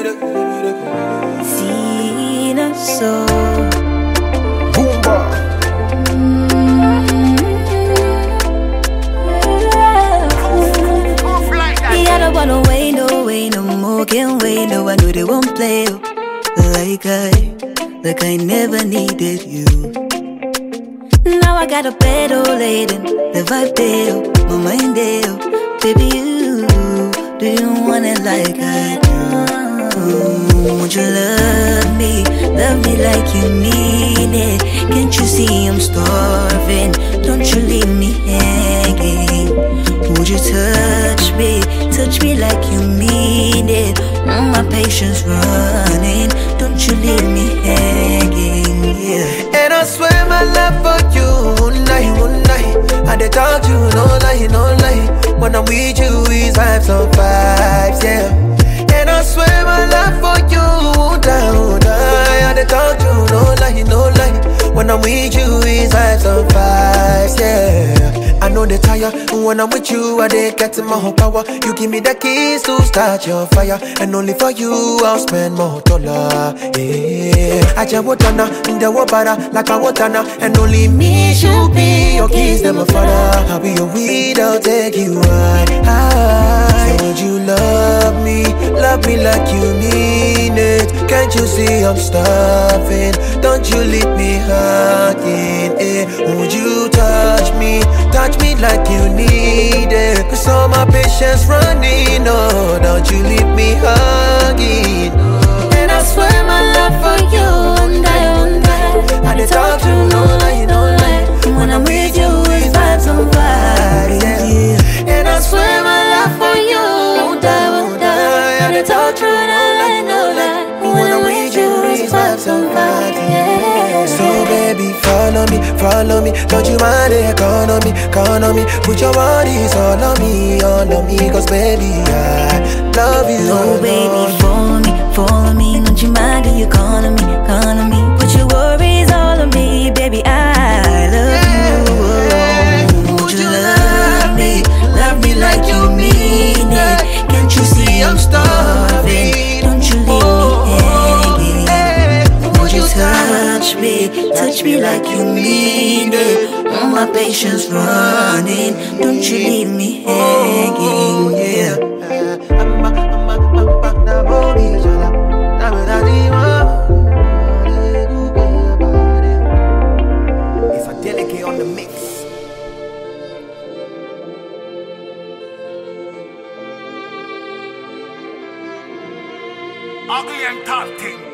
Sina so Boomba. I don't wanna wait no more, can't wait, no, I know they won't play like I never needed you. Now I got a bed all laden, the vibe there, my mind there, baby do you want it like I do? Won't you love me like you mean it? Can't you see I'm starving? Don't you leave me hanging? Would you touch me like you mean it? My patience running, don't you leave me hanging, yeah. And I swear my love for you, one night, I dey talk to you, no lie. When I'm with you, it's vibes on vibes, yeah. And I swear my love for you, one die. I dey talk to you, no lie. When I'm with you, it's vibes on vibes, yeah. I know they tire, when I'm with you, I dey get my whole power. You give me the keys to start your fire, and only for you, I'll spend more dollar, yeah. I just want in the water, like I want and only me should be your keys, them my father. I'll be your weed, I'll take you high. So would you love me like you mean it? Can't you see I'm starving? Don't you leave me hurting, eh? Would you touch me like you need it? Cause all my patience running, oh, don't you leave me hugging. And I swear my love for you, one day I dey talk to you, no lie. When I'm with you, it's vibes on vibes, yeah. And I swear my love for you, one day I dey talk to you, no lie. When I'm with you, it's vibes on vibes, yeah. So baby, follow me, don't you mind it, count on me. Put your bodies all on me, cause baby, I love you. No baby, follow me, don't you mind it, you count on me. Put your worries all on me, baby, I love you. Would you love me like you mean it? Can't you see I'm starving? Don't you leave me hanging? Would you touch me like you mean it? All my patience running, don't you leave me hanging, yeah. It's a delicate on the mix. Ugly and Thing.